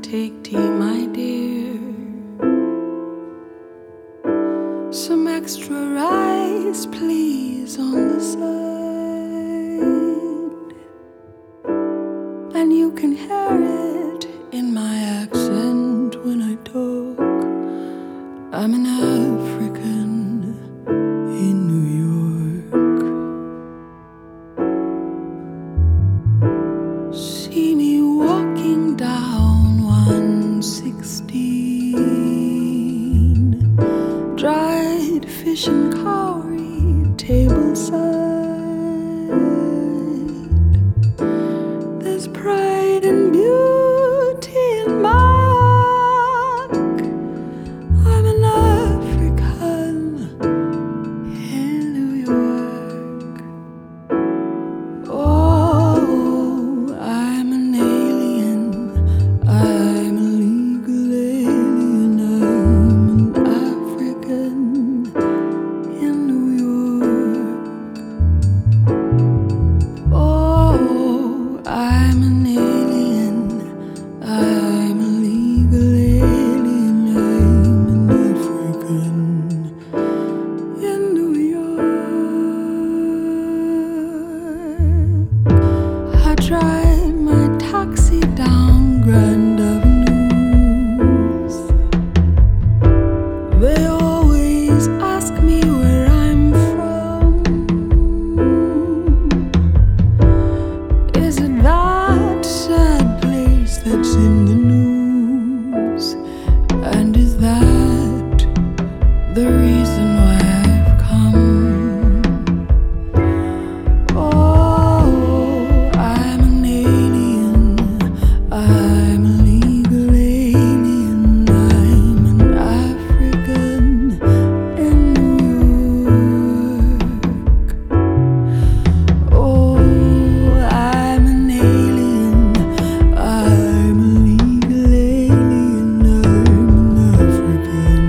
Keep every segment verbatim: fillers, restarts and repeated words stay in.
take tea, my dear. Some extra rice, please, on the side. And you can hear it in my accent when I talk. I'm an African in New York. See me walking down one sixteen, dried fish and cowrie tableside. There's pride and beauty in my walk. I'm an African in New York. Oh, I'm an alien. I'm a legal alien. I'm an African in New York. Oh, I'm an alien. I'm a legal alien. I'm an African in New York. I drive my taxi down Grand Avenues. They always ask me where I'm from. Is it that sad place that's in the news? And is that the reason why I've come? Oh, I'm an alien. I'm a legal alien. I'm an African in New York. Oh, I'm an alien. I'm a legal alien. I'm an African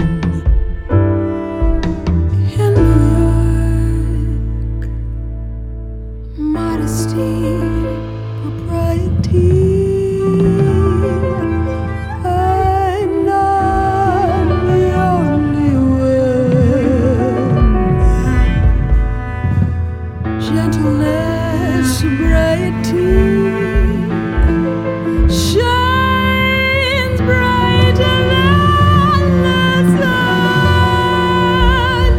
in New York. Modesty, propriety. I'm not the only one. Gentleness, sobriety shines brighter than the sun.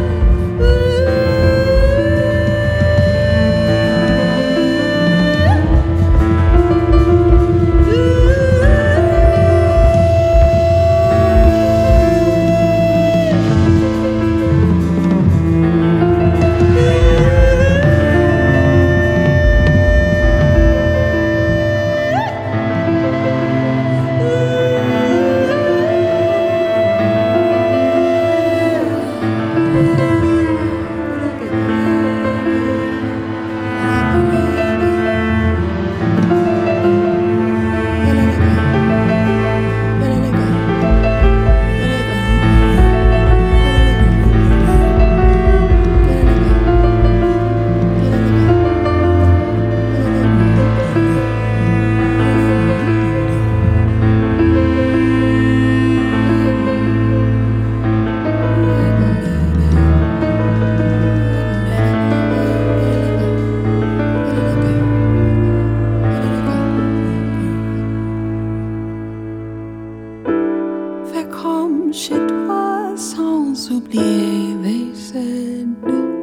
Fait comme chez toi, sans oublier, they said.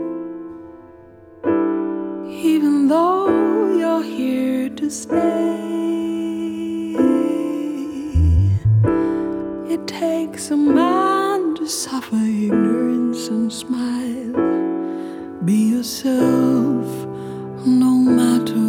Even though you're here to stay, it takes a man to suffer ignorance and smile. Be yourself, no matter